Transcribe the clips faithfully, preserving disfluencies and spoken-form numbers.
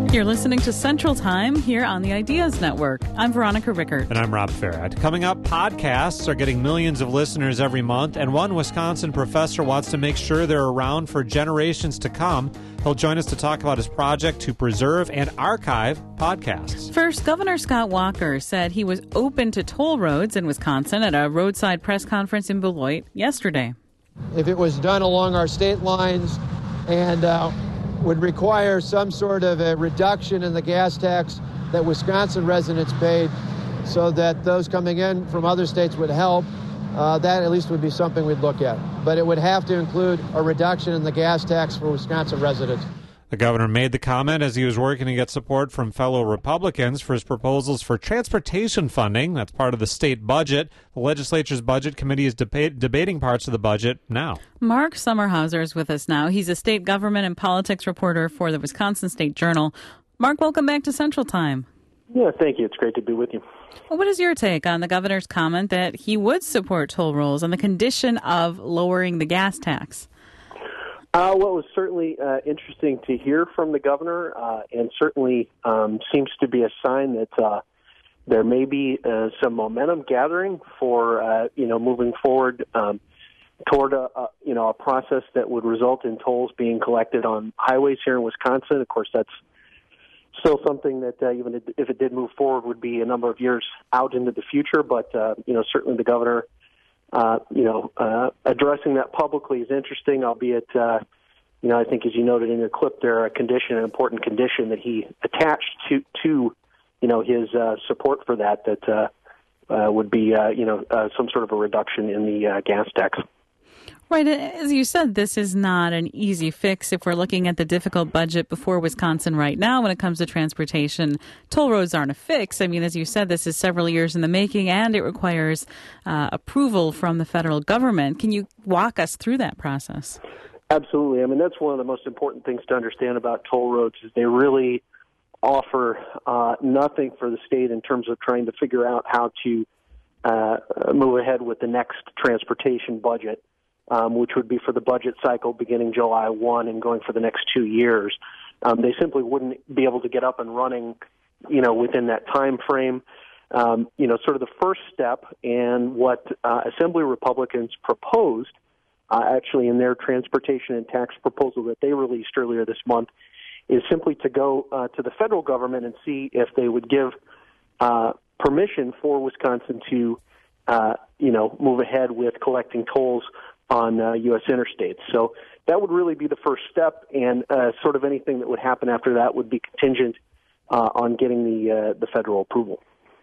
You're listening to Central Time here on the Ideas Network. I'm Veronica Rickert. And I'm Rob Farrett. Coming up, podcasts are getting millions of listeners every month, and one Wisconsin professor wants to make sure they're around for generations to come. He'll join us to talk about his project to preserve and archive podcasts. First, Governor Scott Walker said he was open to toll roads in Wisconsin at a roadside press conference in Beloit yesterday. If it was done along our state lines and uh, would require some sort of a reduction in the gas tax that Wisconsin residents paid so that those coming in from other states would help, uh, that at least would be something we'd look at. But it would have to include a reduction in the gas tax for Wisconsin residents. The governor made the comment as he was working to get support from fellow Republicans for his proposals for transportation funding. That's part of the state budget. The legislature's budget committee is deba- debating parts of the budget now. Mark Sommerhauser is with us now. He's a state government and politics reporter for the Wisconsin State Journal. Mark, welcome back to Central Time. Yeah, thank you. It's great to be with you. Well, what is your take on the governor's comment that he would support toll rolls on the condition of lowering the gas tax? Uh, well, it was certainly uh, interesting to hear from the governor, uh, and certainly um, seems to be a sign that uh, there may be uh, some momentum gathering for uh, you know moving forward um, toward a, a you know a process that would result in tolls being collected on highways here in Wisconsin. Of course, that's still something that uh, even if it did move forward would be a number of years out into the future. But uh, you know certainly the governor. Uh, you know, uh, addressing that publicly is interesting, albeit, uh, you know, I think as you noted in your clip there, a condition, an important condition that he attached to, to you know, his uh, support for that, that uh, uh, would be, uh, you know, uh, some sort of a reduction in the uh, gas tax. Right. As you said, this is not an easy fix if we're looking at the difficult budget before Wisconsin right now when it comes to transportation. Toll roads aren't a fix. I mean, as you said, this is several years in the making, and it requires uh, approval from the federal government. Can you walk us through that process? Absolutely. I mean, that's one of the most important things to understand about toll roads is they really offer uh, nothing for the state in terms of trying to figure out how to uh, move ahead with the next transportation budget. Um, which would be for the budget cycle beginning July first and going for the next two years. Um, they simply wouldn't be able to get up and running, you know, within that time frame. Um, you know, sort of the first step and what uh, Assembly Republicans proposed, uh, actually in their transportation and tax proposal that they released earlier this month, is simply to go uh, to the federal government and see if they would give uh, permission for Wisconsin to, uh, you know, move ahead with collecting tolls on uh, U S interstates. So that would really be the first step, and uh, sort of anything that would happen after that would be contingent uh, on getting the uh, the federal approval.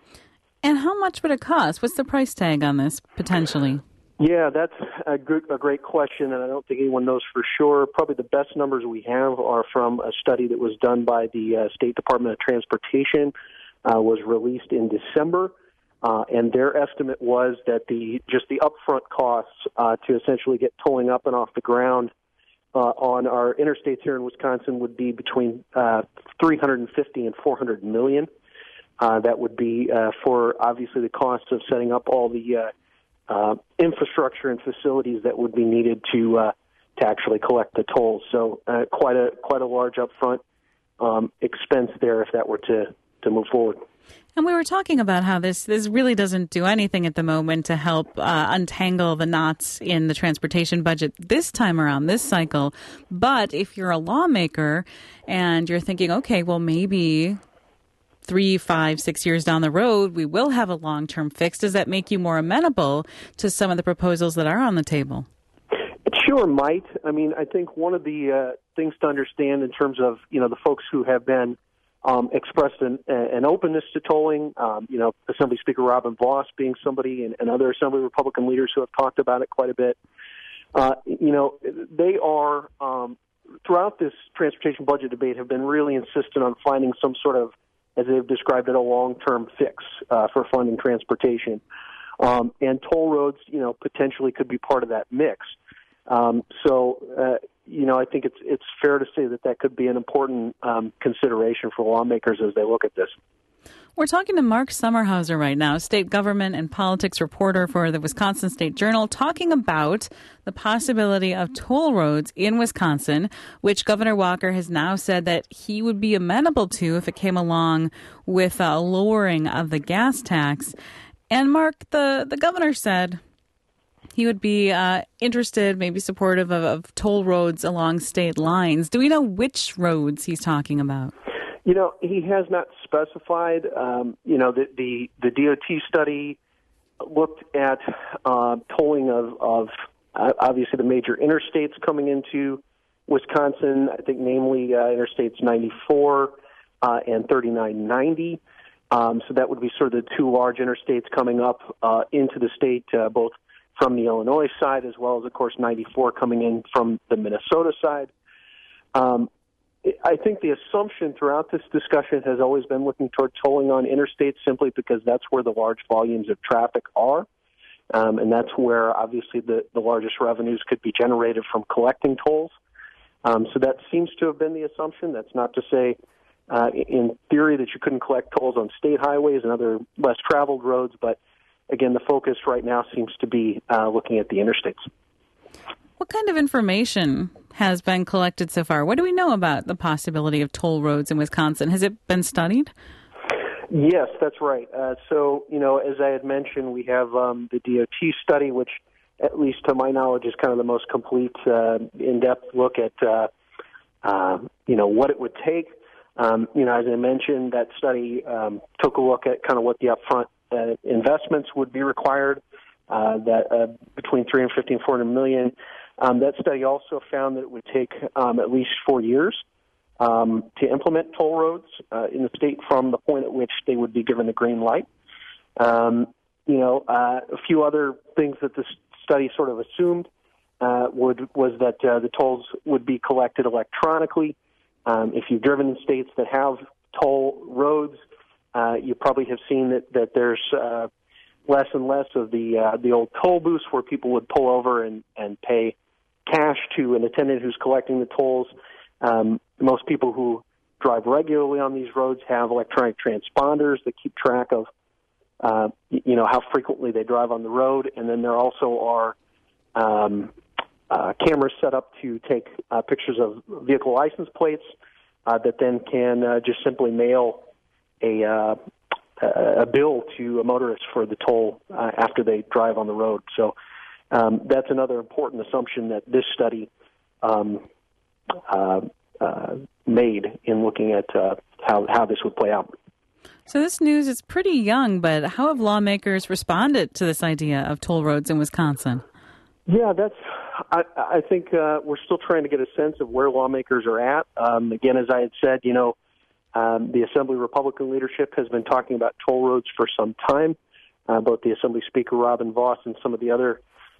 And how much would it cost? What's the price tag on this, potentially? Yeah, that's a, good, a great question, and I don't think anyone knows for sure. Probably the best numbers we have are from a study that was done by the uh, State Department of Transportation, uh, was released in December. Uh, and their estimate was that the just the upfront costs uh, to essentially get tolling up and off the ground uh, on our interstates here in Wisconsin would be between uh, three hundred fifty and four hundred million. Uh, that would be uh, for obviously the cost of setting up all the uh, uh, infrastructure and facilities that would be needed to uh, to actually collect the tolls. So uh, quite a quite a large upfront um, expense there if that were to to move forward. And we were talking about how this, this really doesn't do anything at the moment to help uh, untangle the knots in the transportation budget this time around, this cycle. But if you're a lawmaker and you're thinking, okay, well, maybe three, five, six years down the road, we will have a long-term fix, does that make you more amenable to some of the proposals that are on the table? It sure might. I mean, I think one of the uh, things to understand in terms of, you know, the folks who have been Um, expressed an, an openness to tolling, um, you know, Assembly Speaker Robin Vos being somebody and, and other Assembly Republican leaders who have talked about it quite a bit. Uh, you know, they are, um, throughout this transportation budget debate, have been really insistent on finding some sort of, as they've described it, a long-term fix uh, for funding transportation. Um, and toll roads, you know, potentially could be part of that mix. Um, so, uh, you know, I think it's it's fair to say that that could be an important um, consideration for lawmakers as they look at this. We're talking to Mark Sommerhauser right now, state government and politics reporter for the Wisconsin State Journal, talking about the possibility of toll roads in Wisconsin, which Governor Walker has now said that he would be amenable to if it came along with a lowering of the gas tax. And Mark, the, the governor said he would be uh, interested, maybe supportive of, of toll roads along state lines. Do we know which roads he's talking about? You know, he has not specified. Um, you know, the, the the D O T study looked at uh, tolling of, of uh, obviously the major interstates coming into Wisconsin. I think namely uh, interstates ninety-four uh, and thirty-nine ninety. Um, so that would be sort of the two large interstates coming up uh, into the state, uh, both from the Illinois side as well as, of course, ninety-four coming in from the Minnesota side. Um, I think the assumption throughout this discussion has always been looking toward tolling on interstates simply because that's where the large volumes of traffic are, um, and that's where obviously the, the largest revenues could be generated from collecting tolls. Um, so that seems to have been the assumption. That's not to say uh, in theory that you couldn't collect tolls on state highways and other less traveled roads, but again, the focus right now seems to be uh, looking at the interstates. What kind of information has been collected so far? What do we know about the possibility of toll roads in Wisconsin? Has it been studied? Yes, that's right. Uh, so, you know, as I had mentioned, we have um, the D O T study, which, at least to my knowledge, is kind of the most complete, uh, in-depth look at, uh, uh, you know, what it would take. Um, you know, as I mentioned, that study um, took a look at kind of what the upfront uh, investments would be required, uh, that uh, between three hundred fifty and four hundred million. Um, that study also found that it would take um, at least four years um, to implement toll roads uh, in the state from the point at which they would be given the green light. Um, you know, uh, a few other things that this study sort of assumed uh, would was that uh, the tolls would be collected electronically. Um, if you've driven in states that have toll roads, uh, you probably have seen that that there's uh, less and less of the uh, the old toll booths where people would pull over and, and pay cash to an attendant who's collecting the tolls. Um, most people who drive regularly on these roads have electronic transponders that keep track of, uh, you know, how frequently they drive on the road. And then there also are um, uh, cameras set up to take uh, pictures of vehicle license plates uh, that then can uh, just simply mail a uh, a bill to a motorist for the toll uh, after they drive on the road. So um, that's another important assumption that this study um, uh, uh, made in looking at uh, how, how this would play out. So this news is pretty young, but how have lawmakers responded to this idea of toll roads in Wisconsin? Yeah, that's. I, I think uh, we're still trying to get a sense of where lawmakers are at. Um, again, as I had said, you know, Um, the Assembly Republican leadership has been talking about toll roads for some time. Uh, both the Assembly Speaker Robin Vos and some of the other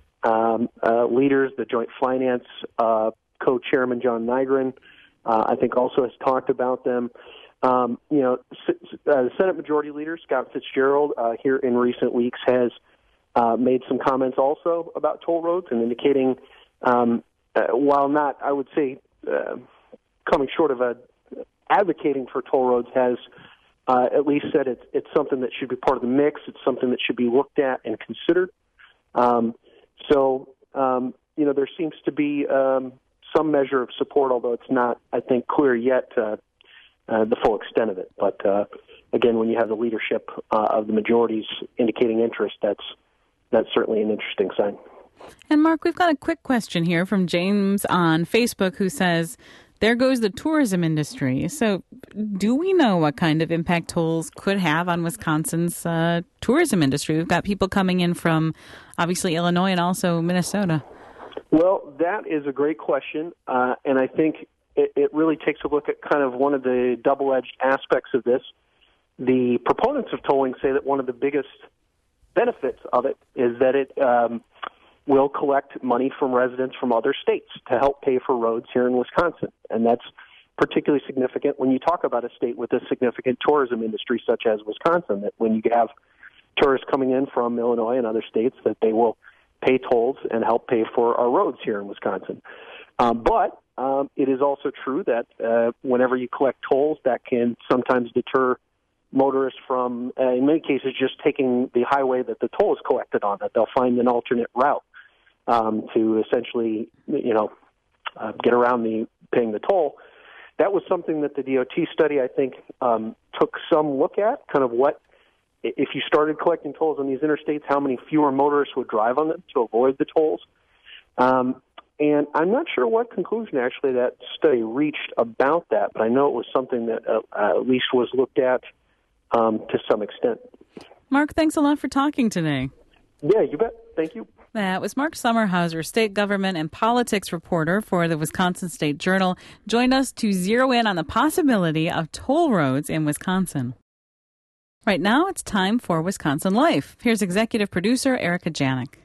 um, uh, leaders, the Joint Finance uh, co-chairman John Nygren, uh, I think also has talked about them. Um, you know, S- uh, the Senate Majority Leader Scott Fitzgerald uh, here in recent weeks has uh, made some comments also about toll roads and indicating, um, uh, while not, I would say, uh, coming short of a advocating for toll roads, has uh, at least said it's, it's something that should be part of the mix. It's something that should be looked at and considered. Um, so, um, you know, there seems to be um, some measure of support, although it's not, I think, clear yet uh, uh, the full extent of it. But, uh, again, when you have the leadership uh, of the majorities indicating interest, that's that's certainly an interesting sign. And, Mark, we've got a quick question here from James on Facebook who says, there goes the tourism industry. So do we know what kind of impact tolls could have on Wisconsin's uh, tourism industry? We've got people coming in from, obviously, Illinois and also Minnesota. Well, that is a great question, uh, and I think it, it really takes a look at kind of one of the double-edged aspects of this. The proponents of tolling say that one of the biggest benefits of it is that it um, will collect money from residents from other states to help pay for roads here in Wisconsin. And that's particularly significant when you talk about a state with a significant tourism industry such as Wisconsin, that when you have tourists coming in from Illinois and other states, that they will pay tolls and help pay for our roads here in Wisconsin. Um, but um, it is also true that uh, whenever you collect tolls, that can sometimes deter motorists from, uh, in many cases, just taking the highway that the toll is collected on, that they'll find an alternate route um, to essentially, you know, uh, get around the paying the toll. That was something that the D O T study, I think, um, took some look at, kind of what, if you started collecting tolls on these interstates, how many fewer motorists would drive on them to avoid the tolls. Um, and I'm not sure what conclusion actually that study reached about that, but I know it was something that uh, uh, at least was looked at um, to some extent. Mark, thanks a lot for talking today. Yeah, you bet. Thank you. That was Mark Sommerhauser, state government and politics reporter for the Wisconsin State Journal, joined us to zero in on the possibility of toll roads in Wisconsin. Right now, it's time for Wisconsin Life. Here's executive producer Erica Janik.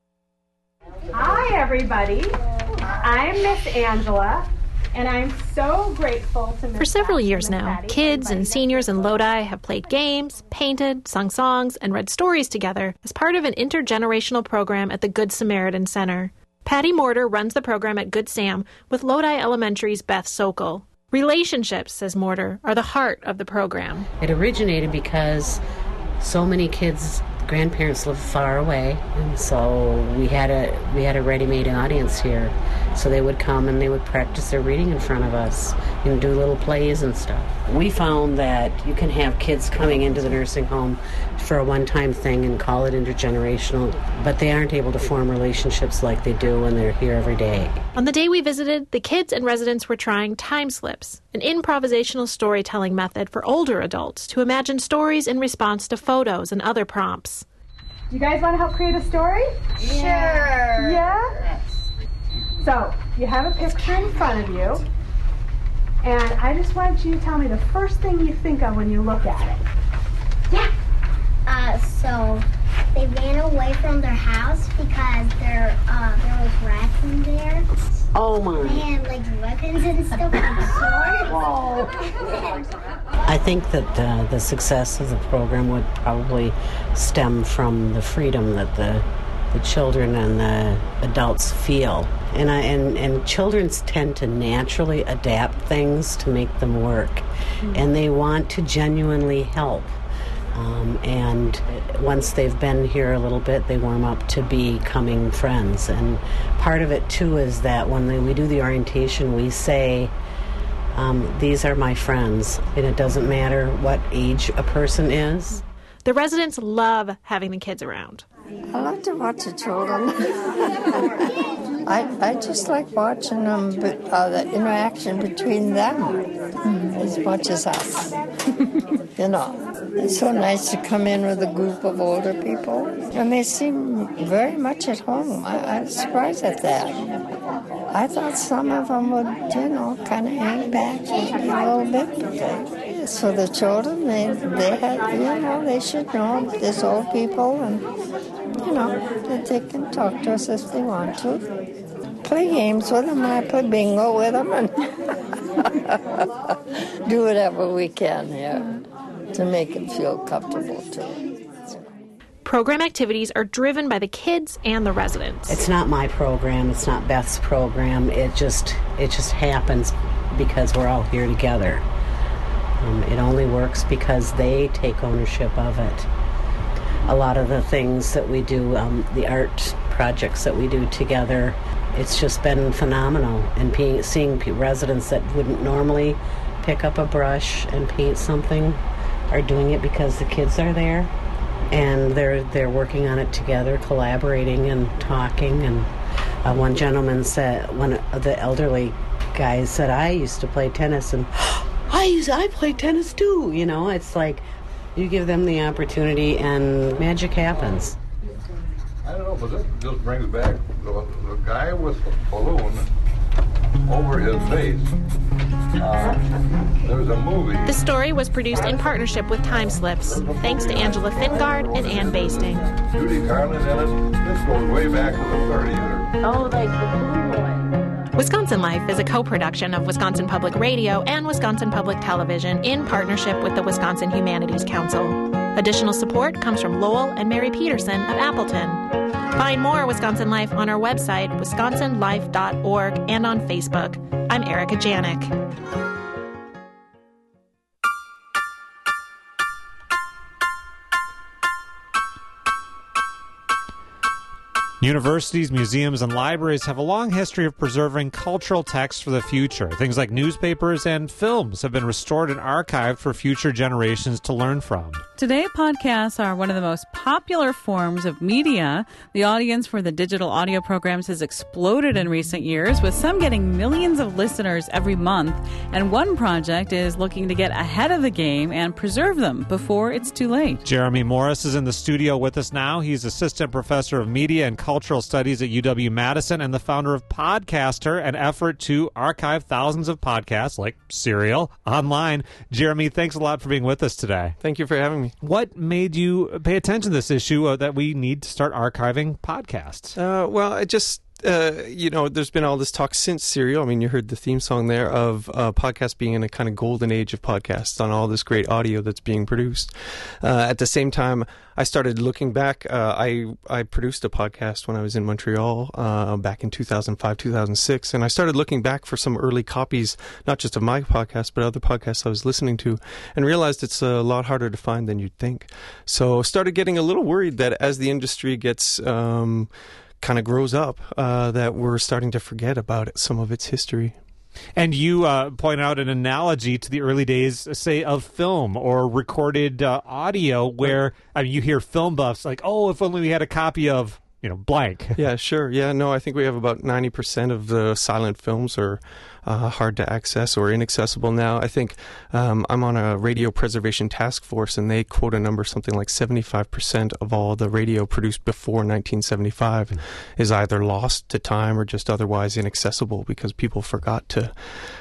Hi, everybody. I'm Miss Angela, and I'm so grateful to Miss For several Beth years and Miss now, Patty kids for and inviting seniors me. in Lodi have played games, painted, sung songs, and read stories together as part of an intergenerational program at the Good Samaritan Center. Patty Mortar runs the program at Good Sam with Lodi Elementary's Beth Sokol. Relationships, says Mortar, are the heart of the program. It originated because so many kids' grandparents live far away, and so we had a we had a ready-made audience here. So they would come and they would practice their reading in front of us and do little plays and stuff. We found that you can have kids coming into the nursing home for a one-time thing and call it intergenerational, but they aren't able to form relationships like they do when they're here every day. On the day we visited, the kids and residents were trying Time Slips, an improvisational storytelling method for older adults to imagine stories in response to photos and other prompts. You guys want to help create a story? Sure. Yeah? So, you have a picture in front of you, and I just want you to tell me the first thing you think of when you look at it. Yeah. Uh, so they ran away from their house because there, uh, there was rats in there. Oh my. They had like weapons and stuff like swords. I think that uh, the success of the program would probably stem from the freedom that the the children and the adults feel. And I and, and children tend to naturally adapt things to make them work. Mm-hmm. And they want to genuinely help. Um, and once they've been here a little bit, they warm up to becoming friends. And part of it, too, is that when they, we do the orientation, we say, um, these are my friends. And it doesn't matter what age a person is. The residents love having the kids around. I like to watch the children. I I just like watching them, but uh, the interaction between them as much as us. You know, it's so nice to come in with a group of older people, and they seem very much at home. I, I'm surprised at that. I thought some of them would, you know, kind of hang back maybe a little bit, but they, so the children, they they had, you know, they should know there's old people and. You know, that they can talk to us if they want to. Play games with them, I play bingo with them, and do whatever we can here to make them feel comfortable too. Program activities are driven by the kids and the residents. It's not my program, it's not Beth's program, it just it just happens because we're all here together. Um, it only works because they take ownership of it. A lot of the things that we do, um, the art projects that we do together, it's just been phenomenal. And being, seeing residents that wouldn't normally pick up a brush and paint something are doing it because the kids are there. And they're they're working on it together, collaborating and talking. And uh, one gentleman said, one of the elderly guys said, I used to play tennis, and I used I play tennis too. You know, it's like, you give them the opportunity and magic happens. I don't know, but this just brings back the, the guy with the balloon over his face. Uh, there's a movie. The story was produced in partnership with Time Slips, thanks to Angela Fingard and Ann Basting. Judy Garland in it. This goes way back to the thirties. Oh, like the Wisconsin Life is a co-production of Wisconsin Public Radio and Wisconsin Public Television in partnership with the Wisconsin Humanities Council. Additional support comes from Lowell and Mary Peterson of Appleton. Find more Wisconsin Life on our website, wisconsin life dot org, and on Facebook. I'm Erica Janik. Universities, museums, and libraries have a long history of preserving cultural texts for the future. Things like newspapers and films have been restored and archived for future generations to learn from. Today, podcasts are one of the most popular forms of media. The audience for the digital audio programs has exploded in recent years, with some getting millions of listeners every month. And one project is looking to get ahead of the game and preserve them before it's too late. Jeremy Morris is in the studio with us now. He's assistant professor of media and cultural studies at U W-Madison and the founder of Podcaster, an effort to archive thousands of podcasts like Serial online. Jeremy, thanks a lot for being with us today. Thank you for having me. What made you pay attention to this issue uh, that we need to start archiving podcasts? Uh, well, I just... Uh, you know, there's been all this talk since Serial. I mean, you heard the theme song there of uh, podcasts being in a kind of golden age of podcasts on all this great audio that's being produced. Uh, at the same time, I started looking back. Uh, I I produced a podcast when I was in Montreal uh, back in two thousand five, two thousand six, and I started looking back for some early copies, not just of my podcast, but other podcasts I was listening to, and realized it's a lot harder to find than you'd think. So started getting a little worried that as the industry gets... Um, kind of grows up, uh, that we're starting to forget about it, some of its history. And you uh, point out an analogy to the early days, say, of film or recorded uh, audio, where I mean, you hear film buffs like, oh, if only we had a copy of, you know, blank. Yeah, sure. Yeah, no, I think we have about ninety percent of the silent films are uh, hard to access or inaccessible now. I think um, I'm on a radio preservation task force, and they quote a number something like seventy-five percent of all the radio produced before nineteen seventy-five mm. is either lost to time or just otherwise inaccessible because people forgot to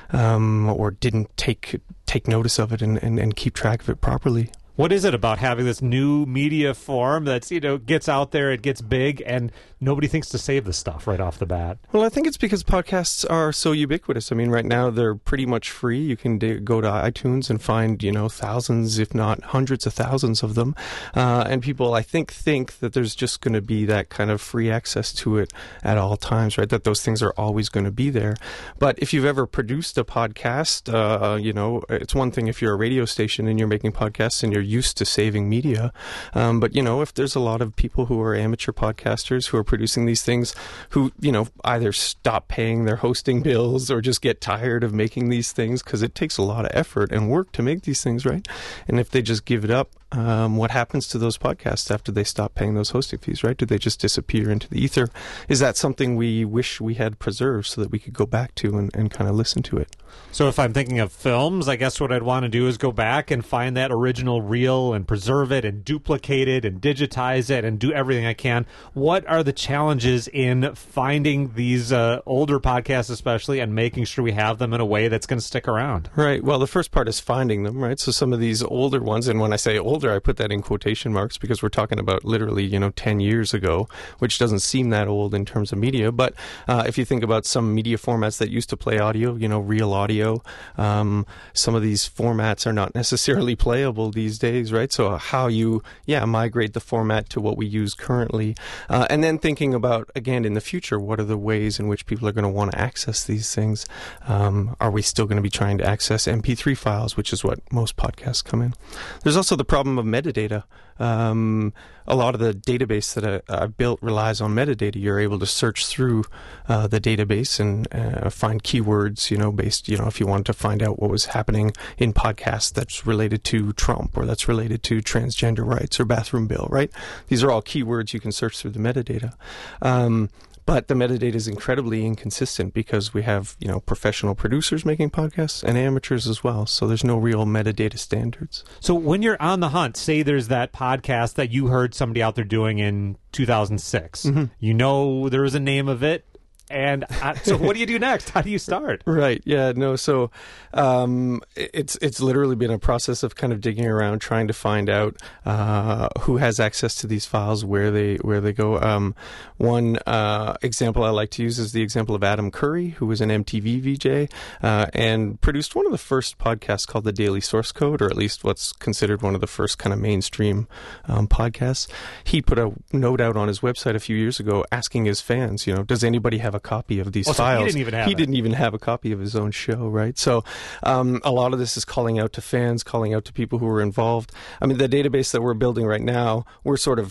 um, or didn't take take notice of it and, and, and keep track of it properly. What is it about having this new media form that's, you know, gets out there, it gets big, and nobody thinks to save the stuff right off the bat? Well, I think it's because podcasts are so ubiquitous. I mean, right now they're pretty much free. You can d- go to iTunes and find, you know, thousands, if not hundreds of thousands of them. Uh, and people, I think, think that there's just going to be that kind of free access to it at all times, right? That those things are always going to be there. But if you've ever produced a podcast, uh, you know, it's one thing if you're a radio station and you're making podcasts and you're used to saving media. Um, but, you know, if there's a lot of people who are amateur podcasters who are producing these things who, you know, either stop paying their hosting bills or just get tired of making these things because it takes a lot of effort and work to make these things, right? And if they just give it up, um, what happens to those podcasts after they stop paying those hosting fees, right? Do they just disappear into the ether? Is that something we wish we had preserved so that we could go back to and, and kind of listen to it? So if I'm thinking of films, I guess what I'd want to do is go back and find that original reel and preserve it and duplicate it and digitize it and do everything I can. What are the challenges in finding these uh, older podcasts especially and making sure we have them in a way that's going to stick around? Right. Well, the first part is finding them, right? So some of these older ones, and when I say older, I put that in quotation marks because we're talking about literally, you know, ten years ago, which doesn't seem that old in terms of media. But uh, if you think about some media formats that used to play audio, you know, real audio, um, some of these formats are not necessarily playable these days, right? So how you, yeah, migrate the format to what we use currently. Uh, and then thinking about, again, in the future, what are the ways in which people are going to want to access these things? Um, are we still going to be trying to access M P three files, which is what most podcasts come in? There's also the problem of metadata. Um, a lot of the database that I, I've built relies on metadata. You're able to search through uh, the database and uh, find keywords, you know, based, you know, if you want to find out what was happening in podcasts that's related to Trump or that's related to transgender rights or bathroom bill, right? These are all keywords you can search through the metadata. Um, But the metadata is incredibly inconsistent because we have, you know, professional producers making podcasts and amateurs as well. So there's no real metadata standards. So when you're on the hunt, say there's that podcast that you heard somebody out there doing in two thousand six. Mm-hmm. You know there was a name of it. And uh, so what do you do next? How do you start? Right. Yeah. No. So um, it's it's literally been a process of kind of digging around, trying to find out uh, who has access to these files, where they where they go. Um, one uh, example I like to use is the example of Adam Curry, who was an M T V V J uh, and produced one of the first podcasts called The Daily Source Code, or at least what's considered one of the first kind of mainstream um, podcasts. He put a note out on his website a few years ago asking his fans, you know, does anybody have a copy of these oh, so files? He didn't even have He it. didn't even have a copy of his own show, right? So um, a lot of this is calling out to fans, calling out to people who are involved. I mean, the database that we're building right now, we're sort of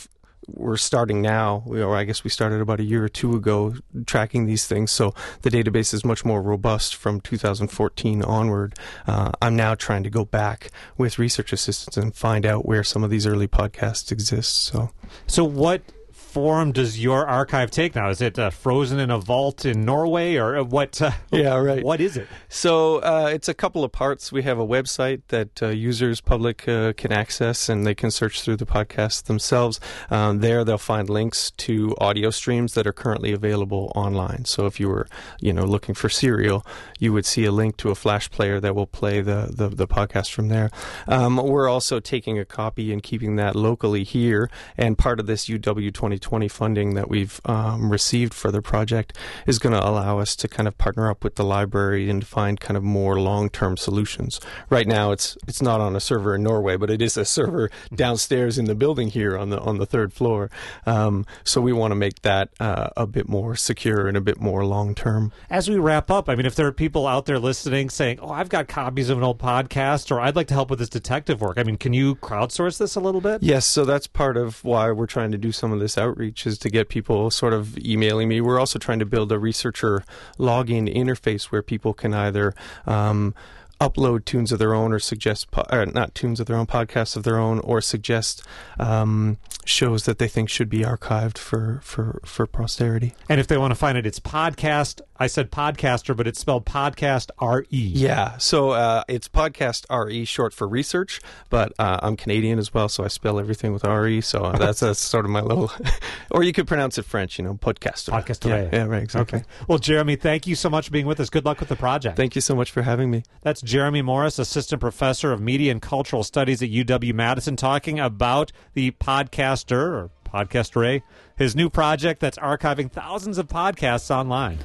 we're starting now, or I guess we started about a year or two ago tracking these things. So the database is much more robust from two thousand fourteen onward. Uh, I'm now trying to go back with research assistants and find out where some of these early podcasts exist. So, so what form does your archive take now? Is it uh, frozen in a vault in Norway, or what? Uh, yeah, right. What is it? So uh, it's a couple of parts. We have a website that uh, users, public, uh, can access, and they can search through the podcasts themselves. Um, there, they'll find links to audio streams that are currently available online. So if you were, you know, looking for Serial, you would see a link to a Flash player that will play the the, the podcast from there. Um, we're also taking a copy and keeping that locally here, and part of this U W twenty twenty funding that we've um, received for the project is going to allow us to kind of partner up with the library and find kind of more long-term solutions. Right now, it's it's not on a server in Norway, but it is a server downstairs in the building here on the on the third floor. Um, so we want to make that uh, a bit more secure and a bit more long-term. As we wrap up, I mean, if there are people out there listening saying, "Oh, I've got copies of an old podcast," or "I'd like to help with this detective work," I mean, can you crowdsource this a little bit? Yes, so that's part of why we're trying to do some of this outreach, is to get people sort of emailing me. We're also trying to build a researcher login interface where people can either um, upload tunes of their own, or suggest po- uh, not tunes of their own, podcasts of their own, or suggest um, shows that they think should be archived for, for, for posterity. And if they want to find it, it's podcast. I said podcaster, but it's spelled podcast R E. Yeah, so uh, it's podcast R E, short for research, but uh, I'm Canadian as well, so I spell everything with R E, so that's, that's sort of my little... Or you could pronounce it French, you know, podcaster. Podcaster. Yeah, yeah, right, exactly. Okay. Well, Jeremy, thank you so much for being with us. Good luck with the project. Thank you so much for having me. That's Jeremy Morris, Assistant Professor of Media and Cultural Studies at U W-Madison, talking about the podcaster, or podcaster, his new project that's archiving thousands of podcasts online.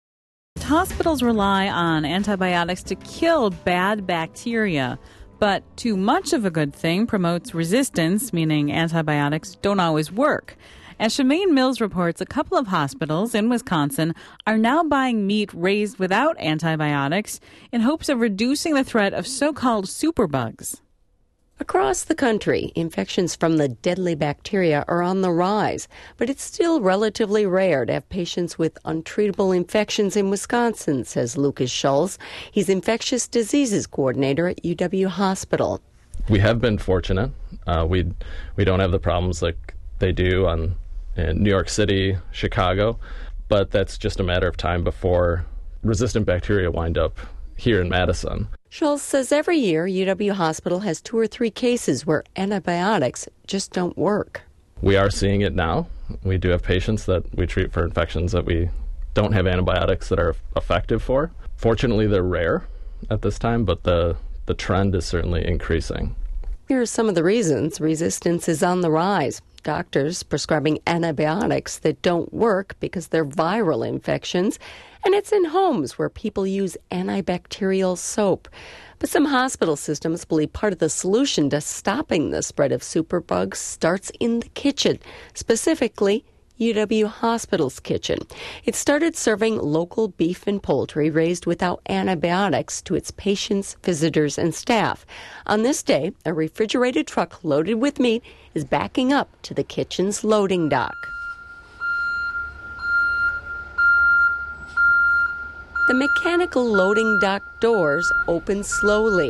Hospitals rely on antibiotics to kill bad bacteria, but too much of a good thing promotes resistance, meaning antibiotics don't always work. As Shemaine Mills reports, a couple of hospitals in Wisconsin are now buying meat raised without antibiotics in hopes of reducing the threat of so-called superbugs. Across the country, infections from the deadly bacteria are on the rise, but it's still relatively rare to have patients with untreatable infections in Wisconsin, says Lucas Schulz. He's infectious diseases coordinator at U W Hospital. We have been fortunate. Uh, we we don't have the problems like they do on in New York City, Chicago, but that's just a matter of time before resistant bacteria wind up here in Madison. Schulz says every year U W Hospital has two or three cases where antibiotics just don't work. We are seeing it now. We do have patients that we treat for infections that we don't have antibiotics that are effective for. Fortunately, they're rare at this time, but the, the trend is certainly increasing. Here are some of the reasons resistance is on the rise. Doctors prescribing antibiotics that don't work because they're viral infections, and it's in homes where people use antibacterial soap. But some hospital systems believe part of the solution to stopping the spread of superbugs starts in the kitchen, specifically U W Hospital's kitchen. It started serving local beef and poultry raised without antibiotics to its patients, visitors, and staff. On this day, a refrigerated truck loaded with meat is backing up to the kitchen's loading dock. The mechanical loading dock doors open slowly.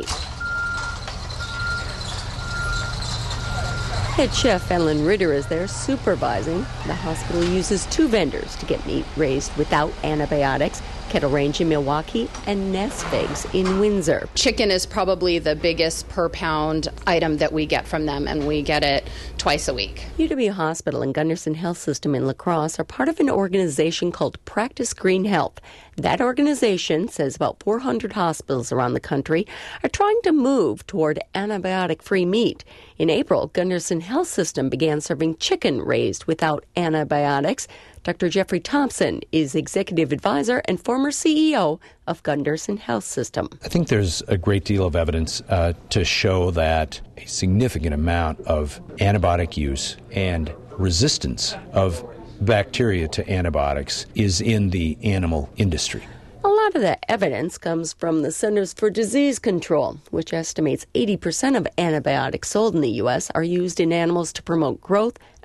Head chef Ellen Ritter is there supervising. The hospital uses two vendors to get meat raised without antibiotics: Kettle Range in Milwaukee and Nesfigs in Windsor. Chicken is probably the biggest per pound item that we get from them, and we get it twice a week. U W Hospital and Gunderson Health System in La Crosse are part of an organization called Practice Green Health. That organization says about four hundred hospitals around the country are trying to move toward antibiotic-free meat. In April, Gunderson Health System began serving chicken raised without antibiotics. Doctor Jeffrey Thompson is executive advisor and former C E O of Gunderson Health System. I think there's a great deal of evidence uh, to show that a significant amount of antibiotic use and resistance of bacteria to antibiotics is in the animal industry. A lot of the evidence comes from the Centers for Disease Control, which estimates eighty percent of antibiotics sold in the U S are used in animals to promote growth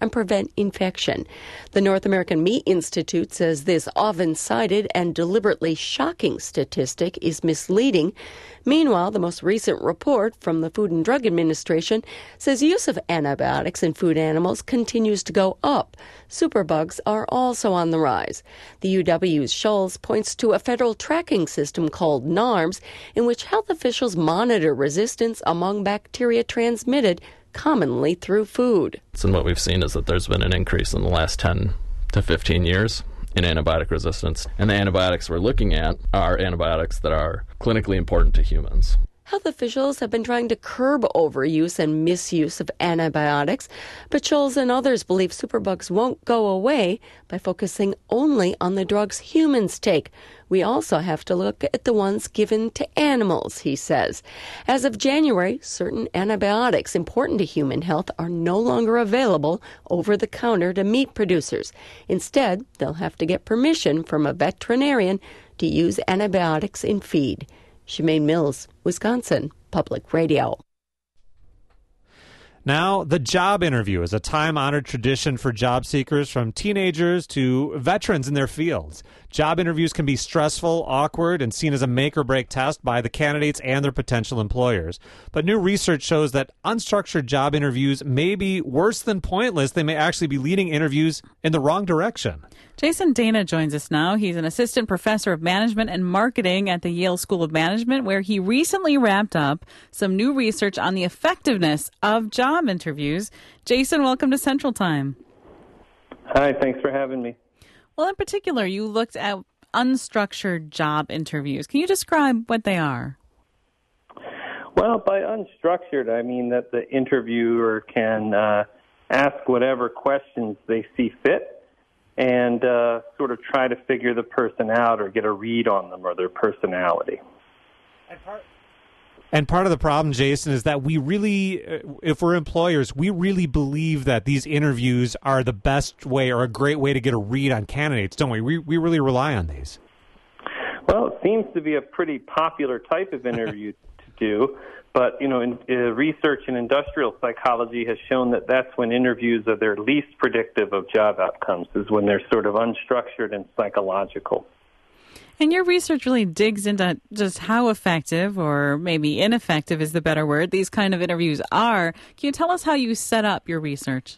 and prevent infection. The North American Meat Institute says this often cited and deliberately shocking statistic is misleading. Meanwhile, the most recent report from the Food and Drug Administration says use of antibiotics in food animals continues to go up. Superbugs are also on the rise. The U W's Scholes points to a federal tracking system called NARMS, in which health officials monitor resistance among bacteria transmitted commonly through food. And what we've seen is that there's been an increase in the last ten to fifteen years in antibiotic resistance. And the antibiotics we're looking at are antibiotics that are clinically important to humans. Health officials have been trying to curb overuse and misuse of antibiotics, but Scholes and others believe superbugs won't go away by focusing only on the drugs humans take. We also have to look at the ones given to animals, he says. As of January, certain antibiotics important to human health are no longer available over the counter to meat producers. Instead, they'll have to get permission from a veterinarian to use antibiotics in feed. Shemaine Mills, Wisconsin Public Radio. Now, the job interview is a time-honored tradition for job seekers, from teenagers to veterans in their fields. Job interviews can be stressful, awkward, and seen as a make-or-break test by the candidates and their potential employers. But new research shows that unstructured job interviews may be worse than pointless. They may actually be leading interviews in the wrong direction. Jason Dana joins us now. He's an assistant professor of management and marketing at the Yale School of Management, where he recently wrapped up some new research on the effectiveness of job interviews. Jason, welcome to Central Time. Hi, thanks for having me. Well, in particular, you looked at unstructured job interviews. Can you describe what they are? Well, by unstructured, I mean that the interviewer can uh, ask whatever questions they see fit and uh, sort of try to figure the person out or get a read on them or their personality. And part of the problem, Jason, is that we really, if we're employers, we really believe that these interviews are the best way or a great way to get a read on candidates, don't we? We, we really rely on these. Well, it seems to be a pretty popular type of interview to do. But, you know, in, uh, research in industrial psychology has shown that that's when interviews are their least predictive of job outcomes, is when they're sort of unstructured and psychological. And your research really digs into just how effective, or maybe ineffective is the better word, these kind of interviews are. Can you tell us how you set up your research?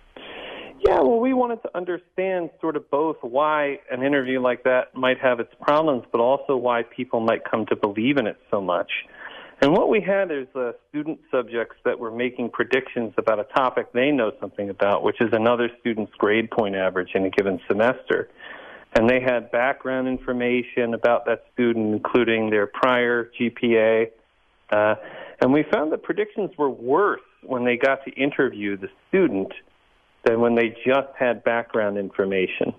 Yeah, well, we wanted to understand sort of both why an interview like that might have its problems, but also why people might come to believe in it so much. And what we had is uh, student subjects that were making predictions about a topic they know something about, which is another student's grade point average in a given semester. And they had background information about that student, including their prior G P A. Uh, and we found that predictions were worse when they got to interview the student than when they just had background information.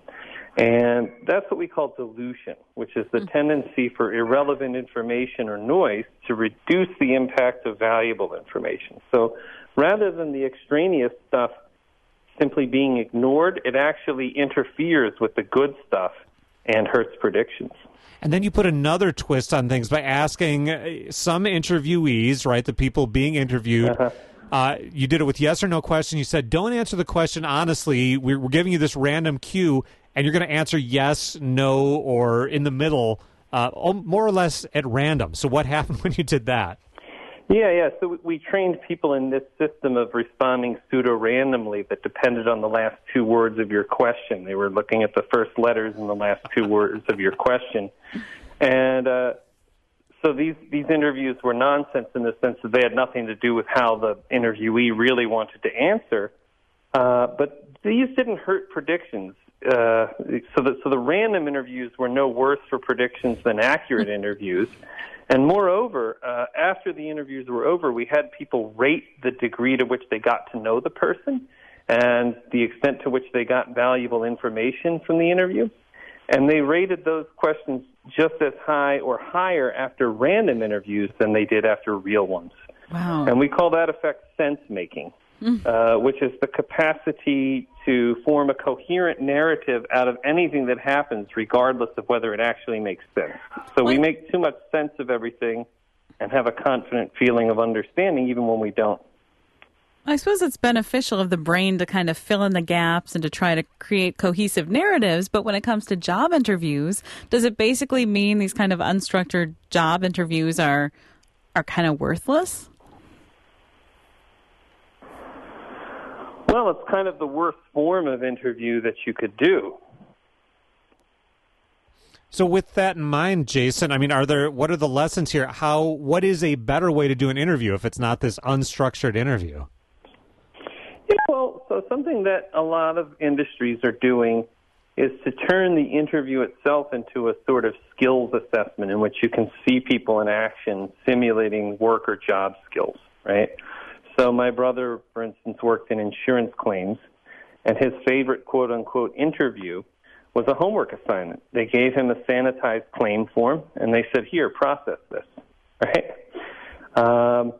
And that's what we call dilution, which is the mm-hmm. tendency for irrelevant information or noise to reduce the impact of valuable information. So rather than the extraneous stuff simply being ignored, it actually interferes with the good stuff and hurts predictions. And then you put another twist on things by asking some interviewees, right, the people being interviewed, uh-huh. uh, you did it with yes or no question. You said, don't answer the question honestly. We're, we're giving you this random cue, and you're going to answer yes, no, or in the middle, uh, more or less at random. So what happened when you did that? Yeah, yeah. So we trained people in this system of responding pseudo-randomly that depended on the last two words of your question. They were looking at the first letters in the last two words of your question. And uh, so these, these interviews were nonsense in the sense that they had nothing to do with how the interviewee really wanted to answer. Uh, but these didn't hurt predictions. Uh, so, the, so the random interviews were no worse for predictions than accurate interviews. And moreover, uh, after the interviews were over, we had people rate the degree to which they got to know the person and the extent to which they got valuable information from the interview. And they rated those questions just as high or higher after random interviews than they did after real ones. Wow. And we call that effect sense-making. Uh, which is the capacity to form a coherent narrative out of anything that happens, regardless of whether it actually makes sense. So we make too much sense of everything and have a confident feeling of understanding even when we don't. I suppose it's beneficial of the brain to kind of fill in the gaps and to try to create cohesive narratives. But when it comes to job interviews, does it basically mean these kind of unstructured job interviews are are kind of worthless? Well, it's kind of the worst form of interview that you could do. So with that in mind, Jason, I mean, are there, what are the lessons here? How, what is a better way to do an interview if it's not this unstructured interview? Yeah, well, so something that a lot of industries are doing is to turn the interview itself into a sort of skills assessment in which you can see people in action simulating work or job skills, right? So my brother, for instance, worked in insurance claims, and his favorite quote-unquote interview was a homework assignment. They gave him a sanitized claim form, and they said, here, process this, right? Um,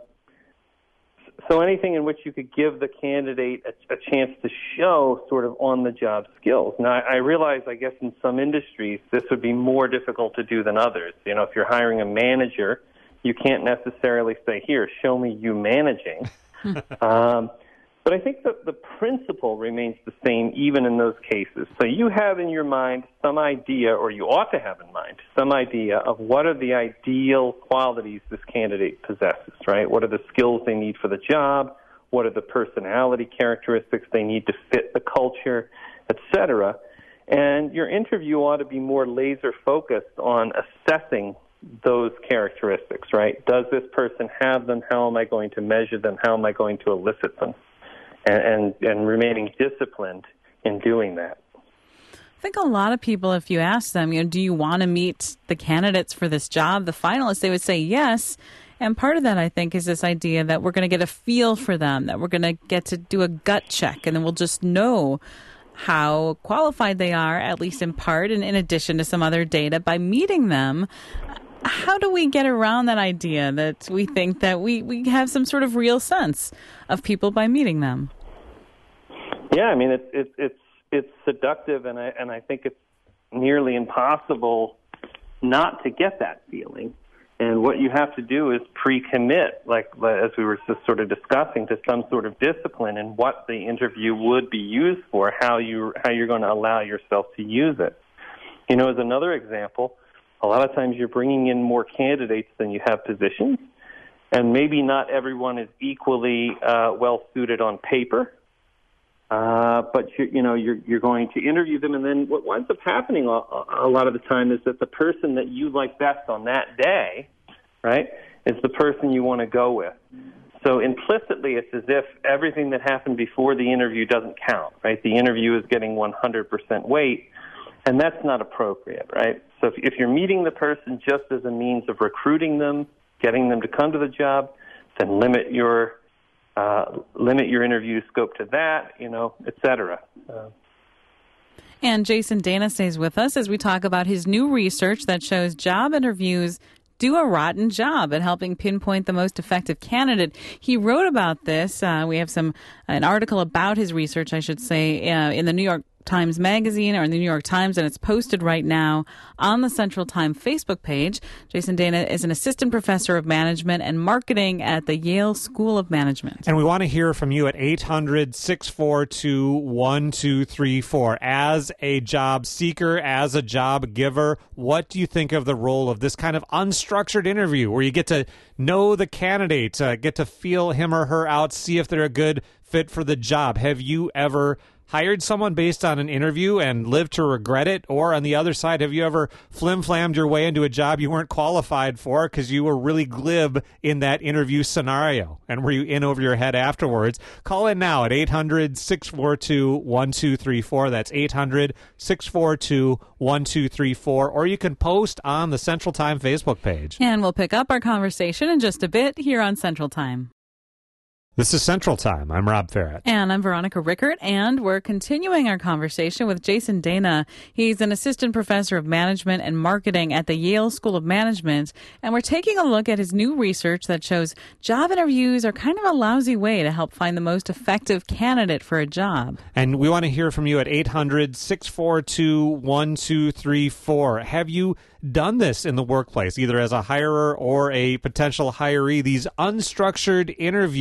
so anything in which you could give the candidate a, a chance to show sort of on-the-job skills. Now, I, I realize, I guess, in some industries, this would be more difficult to do than others. You know, if you're hiring a manager, you can't necessarily say, here, show me you managing. um, but I think that the principle remains the same even in those cases. So you have in your mind some idea, or you ought to have in mind, some idea of what are the ideal qualities this candidate possesses, right? What are the skills they need for the job? What are the personality characteristics they need to fit the culture, et cetera? And your interview ought to be more laser-focused on assessing those characteristics, right? Does this person have them? How am I going to measure them? How am I going to elicit them? And, and, and remaining disciplined in doing that. I think a lot of people, if you ask them, you know, do you want to meet the candidates for this job, the finalists, they would say yes. And part of that, I think, is this idea that we're going to get a feel for them, that we're going to get to do a gut check, and then we'll just know how qualified they are, at least in part, and in addition to some other data, by meeting them. How do we get around that idea that we think that we, we have some sort of real sense of people by meeting them? Yeah, I mean, it's it's it's it's seductive, and I and I think it's nearly impossible not to get that feeling. And what you have to do is pre-commit, like as we were just sort of discussing, to some sort of discipline in what the interview would be used for, how you how you're going to allow yourself to use it. You know, as another example, a lot of times you're bringing in more candidates than you have positions, and maybe not everyone is equally uh, well-suited on paper, uh, but you, you know you're, you're going to interview them, and then what winds up happening a, a lot of the time is that the person that you like best on that day, right, is the person you want to go with. So implicitly, it's as if everything that happened before the interview doesn't count, right? The interview is getting one hundred percent weight, and that's not appropriate, right? So if, if you're meeting the person just as a means of recruiting them, getting them to come to the job, then limit your uh, limit your interview scope to that, you know, et cetera. Uh, and Jason Dana stays with us as we talk about his new research that shows job interviews do a rotten job at helping pinpoint the most effective candidate. He wrote about this. Uh, we have some an article about his research, I should say, uh, in the New York Times Magazine or in the New York Times, and it's posted right now on the Central Time Facebook page. Jason Dana is an assistant professor of management and marketing at the Yale School of Management. And we want to hear from you at eight hundred, six four two, one two three four. As a job seeker, as a job giver, what do you think of the role of this kind of unstructured interview where you get to know the candidate, uh, get to feel him or her out, see if they're a good fit for the job? Have you ever hired someone based on an interview and lived to regret it? Or on the other side, have you ever flim-flammed your way into a job you weren't qualified for because you were really glib in that interview scenario? And were you in over your head afterwards? Call in now at eight hundred, six four two, one two three four. That's eight hundred, six four two, one two three four. Or you can post on the Central Time Facebook page. And we'll pick up our conversation in just a bit here on Central Time. This is Central Time. I'm Rob Ferret. And I'm Veronica Rickert, and we're continuing our conversation with Jason Dana. He's an assistant professor of management and marketing at the Yale School of Management, and we're taking a look at his new research that shows job interviews are kind of a lousy way to help find the most effective candidate for a job. And we want to hear from you at eight hundred, six four two, one two three four. Have you done this in the workplace, either as a hirer or a potential hiree, these unstructured interviews that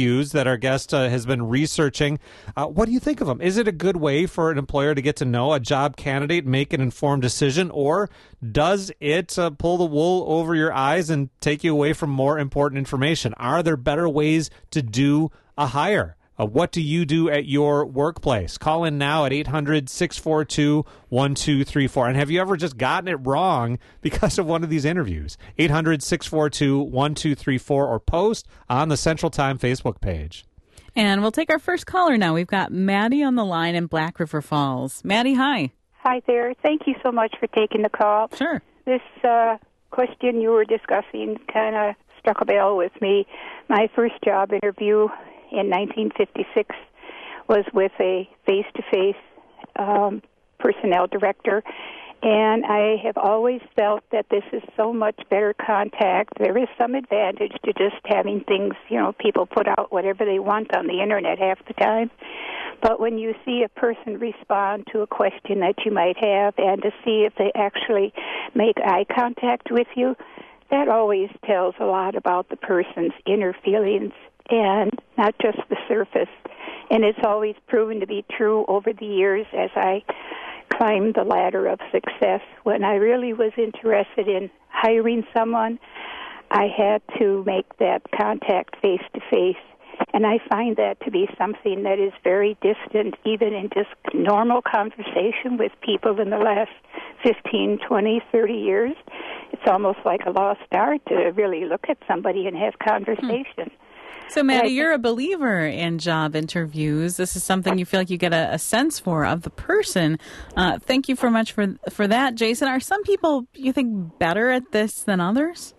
that our guest uh, has been researching. Uh, what do you think of them? Is it a good way for an employer to get to know a job candidate, make an informed decision, or does it uh, pull the wool over your eyes and take you away from more important information? Are there better ways to do a hire? Uh, what do you do at your workplace? Call in now at eight hundred, six four two, one two three four. And have you ever just gotten it wrong because of one of these interviews? eight hundred, six four two, one two three four or post on the Central Time Facebook page. And we'll take our first caller now. We've got Maddie on the line in Black River Falls. Maddie, hi. Hi there. Thank you so much for taking the call. Sure. This uh, question you were discussing kind of struck a bell with me. My first job interview in nineteen fifty-six was with a face-to-face um, personnel director, and I have always felt that this is so much better contact. There is some advantage to just having things, you know, people put out whatever they want on the Internet half the time. But when you see a person respond to a question that you might have and to see if they actually make eye contact with you, that always tells a lot about the person's inner feelings and not just the surface. And it's always proven to be true over the years as I climbed the ladder of success. When I really was interested in hiring someone, I had to make that contact face-to-face. And I find that to be something that is very distant, even in just normal conversation with people in the last fifteen, twenty, thirty years. It's almost like a lost art to really look at somebody and have conversation. Hmm. So, Maddie, you're a believer in job interviews. This is something you feel like you get a, a sense for of the person. Uh, thank you for much for for that, Jason. Are some people, you think, better at this than others?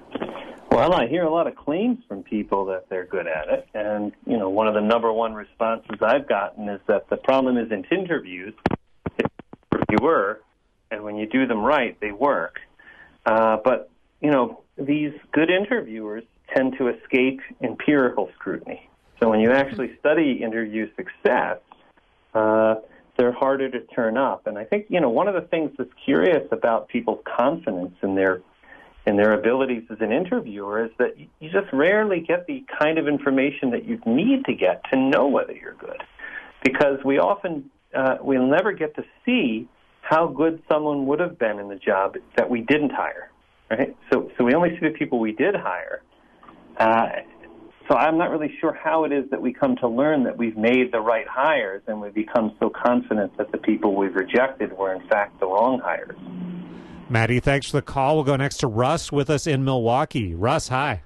Well, I hear a lot of claims from people that they're good at it. And, you know, one of the number one responses I've gotten is that the problem isn't interviews, it's interviewer, and when you do them right, they work. Uh, but, you know, these good interviewers tend to escape empirical scrutiny. So when you actually study interview success, uh, they're harder to turn up. And I think, you know, one of the things that's curious about people's confidence in their in their abilities as an interviewer is that you just rarely get the kind of information that you need to get to know whether you're good. Because we often, uh, we'll never get to see how good someone would have been in the job that we didn't hire, right? So, so we only see the people we did hire. Uh, so I'm not really sure how it is that we come to learn that we've made the right hires and we become so confident that the people we've rejected were in fact the wrong hires. Maddie, thanks for the call. We'll go next to Russ with us in Milwaukee. Russ, hi.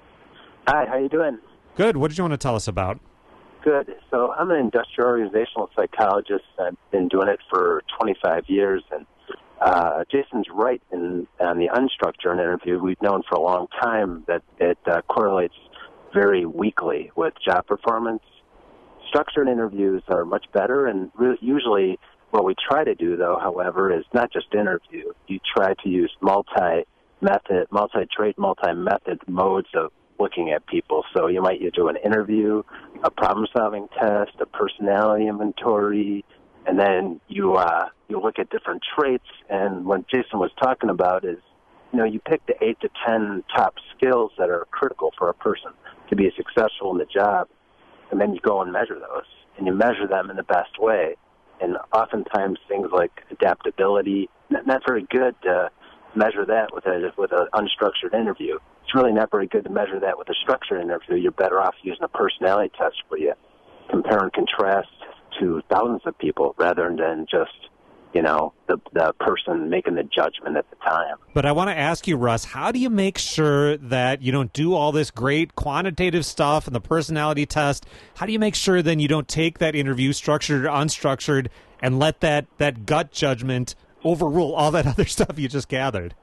Hi, how you doing? Good. What did you want to tell us about? Good. So I'm an industrial organizational psychologist. I've been doing it for twenty-five years, and uh, Jason's right in on the unstructured interview. We've known for a long time that it uh, correlates very weakly with job performance. Structured interviews are much better, and really, usually what we try to do, though, however, is not just interview. You try to use multi-method, multi-trait, multi-method modes of looking at people. So you might do an interview, a problem-solving test, a personality inventory, and then you uh, you look at different traits. And what Jason was talking about is, you know, you pick the eight to ten top skills that are critical for a person to be successful in the job, and then you go and measure those, and you measure them in the best way. And oftentimes things like adaptability, not, not very good to measure that with a with an unstructured interview. It's really not very good to measure that with a structured interview. You're better off using a personality test where you compare and contrast to thousands of people rather than just, you know, the the person making the judgment at the time. But I want to ask you, Russ, how do you make sure that you don't do all this great quantitative stuff and the personality test? How do you make sure then you don't take that interview, structured or unstructured, and let that, that gut judgment overrule all that other stuff you just gathered?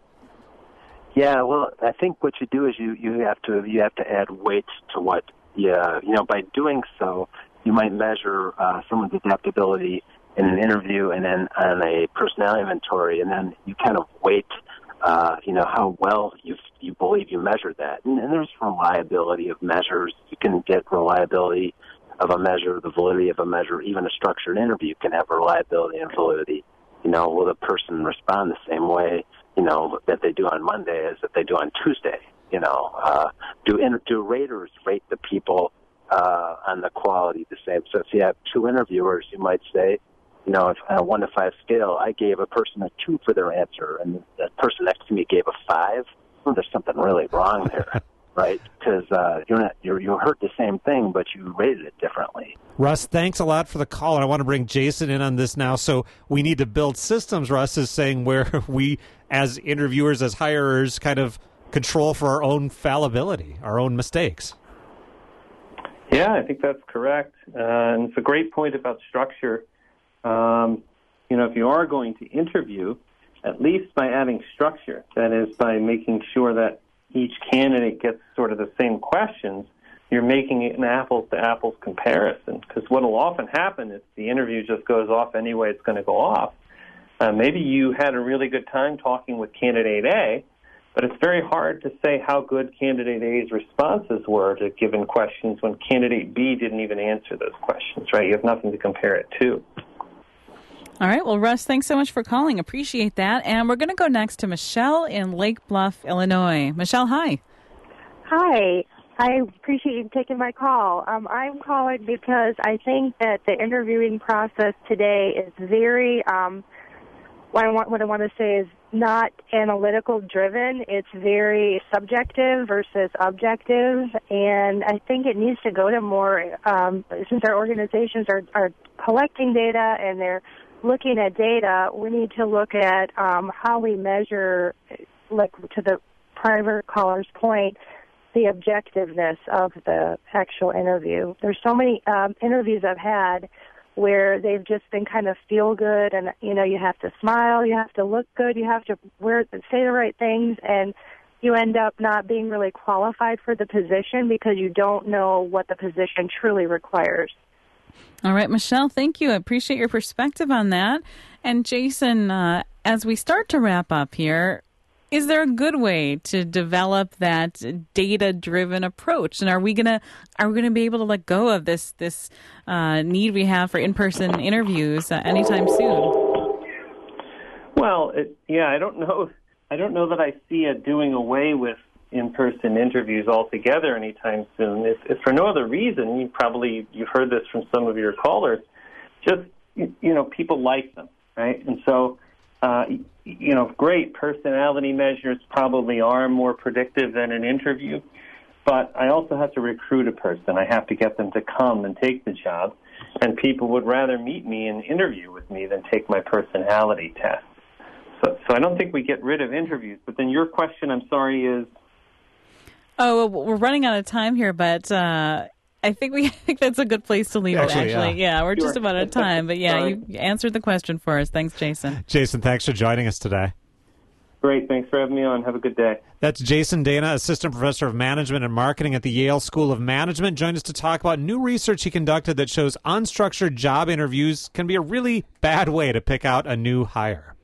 Yeah, well, I think what you do is you, you have to you have to add weight to what, yeah, you know, by doing so, you might measure uh, someone's adaptability in an interview and then on a personality inventory, and then you kind of weight, uh, you know, how well you you believe you measured that. And, and there's reliability of measures. You can get reliability of a measure, the validity of a measure. Even a structured interview can have reliability and validity. You know, will the person respond the same way, you know, that they do on Monday as that they do on Tuesday? You know, uh, do do raters rate the people uh, on the quality the same. So if you have two interviewers, you might say, you know, if on a one to five scale, I gave a person a two for their answer, and the person next to me gave a five. Well, there's something really wrong there, right? Because uh, you're not you're, you heard the same thing, but you rated it differently. Russ, thanks a lot for the call, and I want to bring Jason in on this now. So we need to build systems, Russ is saying, where we, as interviewers, as hirers, kind of control for our own fallibility, our own mistakes. Yeah, I think that's correct. Uh, and it's a great point about structure. Um, you know, if you are going to interview, at least by adding structure, that is, by making sure that each candidate gets sort of the same questions, you're making it an apples-to-apples comparison. Because what will often happen is the interview just goes off any way it's going to go off. Uh, maybe you had a really good time talking with candidate A, but it's very hard to say how good candidate A's responses were to given questions when candidate B didn't even answer those questions, right? You have nothing to compare it to. All right. Well, Russ, thanks so much for calling. Appreciate that. And we're going to go next to Michelle in Lake Bluff, Illinois. Michelle, hi. Hi. I appreciate you taking my call. Um, I'm calling because I think that the interviewing process today is very, um, what I want, what I want to say is not analytical driven. It's very subjective versus objective, and I think it needs to go to more, um, since our organizations are, are collecting data and they're looking at data, we need to look at um, how we measure, like to the prior caller's point, the objectiveness of the actual interview. There's so many um, interviews I've had where they've just been kind of feel good, and you know, you have to smile, you have to look good, you have to wear say the right things, and you end up not being really qualified for the position because you don't know what the position truly requires. All right, Michelle, thank you. I appreciate your perspective on that. And Jason, uh, as we start to wrap up here, is there a good way to develop that data-driven approach? And are we gonna are we gonna be able to let go of this this uh, need we have for in-person interviews uh, anytime soon? Well, it, yeah, I don't know. I don't know that I see it doing away with in-person interviews altogether anytime soon. If, if for no other reason, you probably you've heard this from some of your callers. Just you, you know, people like them, right? And so. Uh, you know, great personality measures probably are more predictive than an interview, but I also have to recruit a person. I have to get them to come and take the job, and people would rather meet me and interview with me than take my personality test. So, so I don't think we get rid of interviews. But then your question, I'm sorry, is? Oh, well, we're running out of time here, but uh, I think we I think that's a good place to leave actually, it, actually. Yeah, yeah we're sure. just about out of time. But yeah, you answered the question for us. Thanks, Jason. Jason, thanks for joining us today. Great. Thanks for having me on. Have a good day. That's Jason Dana, Assistant Professor of Management and Marketing at the Yale School of Management. Joined us to talk about new research he conducted that shows unstructured job interviews can be a really bad way to pick out a new hire.